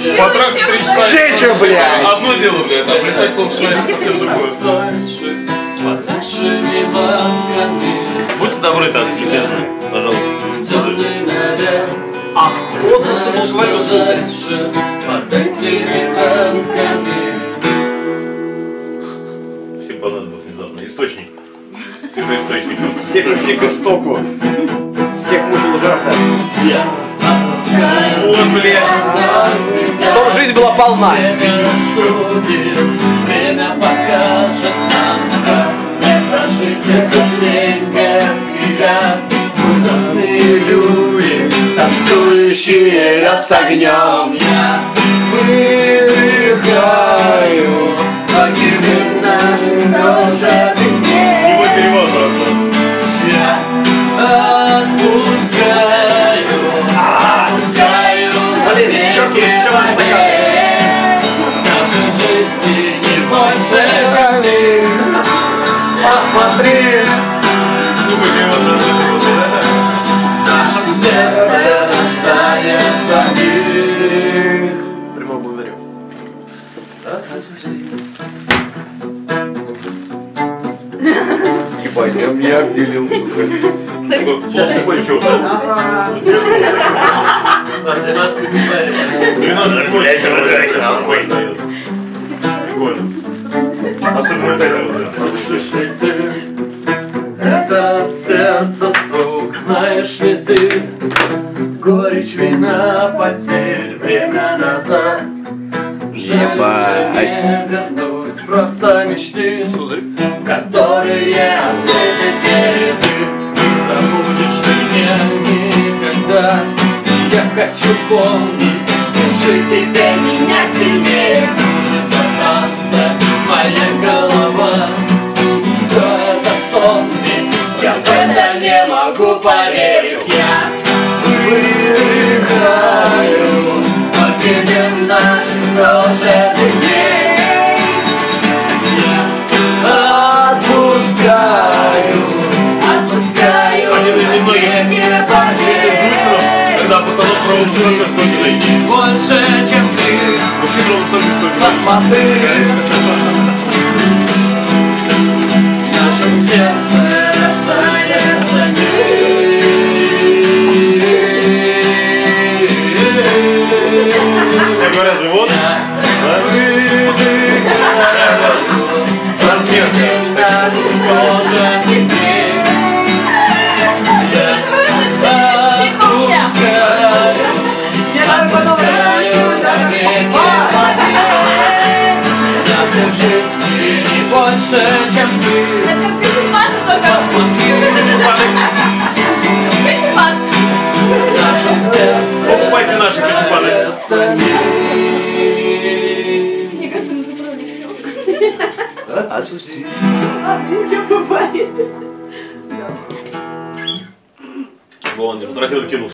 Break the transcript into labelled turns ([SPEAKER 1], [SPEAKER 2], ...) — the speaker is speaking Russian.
[SPEAKER 1] Потратить 3 часа.
[SPEAKER 2] Женщина, блядь!
[SPEAKER 1] Одно дело, блядь, а плясать полчаса это совсем другое. Будьте добры, так, любезно, пожалуйста.
[SPEAKER 3] Охотно самозвалился. Под этими красками.
[SPEAKER 1] Всем понадобилось внезапно. Источник. Источник просто.
[SPEAKER 2] Все пришли к истоку. Всех мучила жажда.
[SPEAKER 1] Вот, блядь.
[SPEAKER 2] Чтобы жизнь была полна.
[SPEAKER 3] Время покажет нам, как не прожить этот день без тебя. Ужасные люди, танцующие с огнем. Я выдыхаю, погибнет наших прожитых дней.
[SPEAKER 1] Не мой перевод, правда.
[SPEAKER 3] Я отпускаю навеки воде. Нашей жизни не больше жали. Посмотри,
[SPEAKER 1] Не мой перевод, правда.
[SPEAKER 3] наше сердце рождается мир.
[SPEAKER 2] Прямо благодарю. Ебать, я меня обделил, сука.
[SPEAKER 1] Плохо кончил. 12 блядь, прикольно. Особенно это.
[SPEAKER 3] Слышишь ли ты этот сердце стук? Знаешь ли ты горечь вина потерь, время назад?
[SPEAKER 2] Ебать.
[SPEAKER 3] Не вернуть просто мечты, которые ответят переды. Не забудешь ты меня никогда. Я хочу помнить, держи теперь меня сильнее. Кружится танца моя голова. Все это сон, ведь я в это не могу поверить. Я выдыхаю, покинем наших прожитых дней. Я отпускаю навеки воде.
[SPEAKER 1] Когда потолок проводит, что не найти.
[SPEAKER 3] Больше, чем ты, посмотри. В нашем сердце рождается мир.
[SPEAKER 1] Как говорят, живот.
[SPEAKER 3] Размер наших прожитых дней. Больше, чем ты.
[SPEAKER 1] Покупайте наши качепаны.
[SPEAKER 4] Мне кажется, мы заправили.
[SPEAKER 2] Отпусти.
[SPEAKER 4] Что бывает?
[SPEAKER 1] Голландер, тратил кинул.